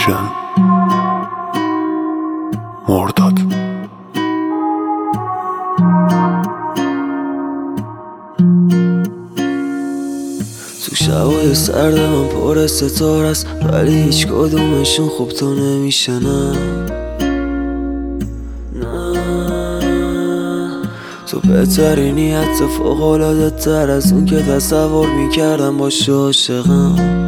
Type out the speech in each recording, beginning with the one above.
اوشن مرداد. تو شبای سرد من پر ستاره است، ولی هیچ کدومشون خوب تو نمیشه. نه تو بهترینی، حتی فوق‌العاده تر از اون که تصور میکردم باشه عاشقم.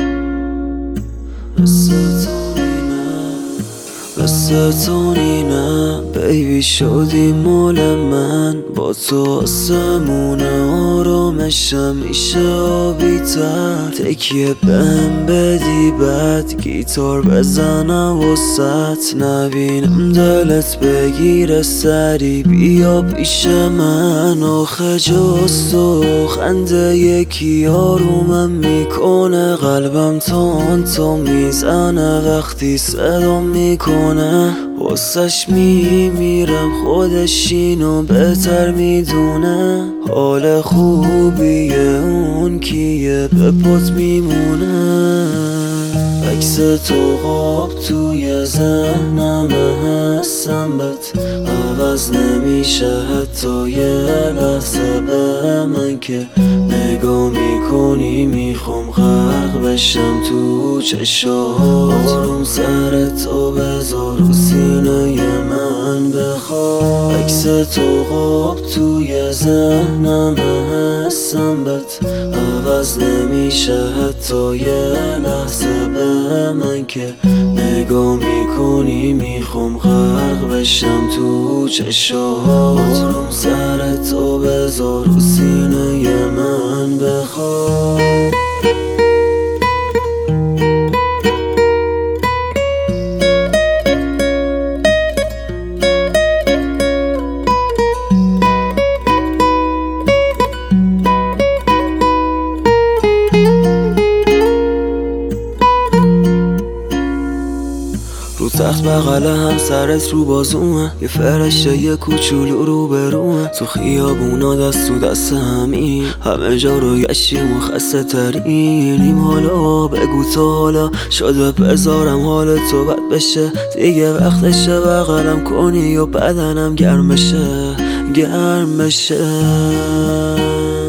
مثل تو نه بیبی شدی مال من، با تو آسمون آرامشم میشه آبی تر. تکیه بهم بدی بعد گیتار بزنم وسط، نبینم دلت بگیره سری بیا پیش من. آخه جز تو خنده یکی آرومم میکنه، قلبم تون میزنه وقتی صدا میکنه. واسش میمیرم خودش اینو بهتر میدونه، حال خوبیه اون کیه به پات میمونه. عکس تو خواب توی ذهنم حسم بد عوض نمیشه حتی یه لحظه به من که نگاه میکنی. میخوام غرق بشم تو چشات، آروم سر تو بذار رو سینه من بخواب. عکس تو خواب توی ذهنم حسم بد عوض نمیشه حتی یه لحظه به من که نگاه میکنی. میخوام غرق بشم تو چشات، آروم سر تو بذار رو سینه من بخواب. رو تخت بغل همسرت رو بازومه، یه فرشته یه کوچولو رو برومه. تو خیابونا دست تو دست همه جا رو گشتیم و خسته ترینیم. حالا بگو تو حالا شده بذارم حال تو بد بشه، دیگه وقتشه بغلم کنی و بدنم گرم بشه.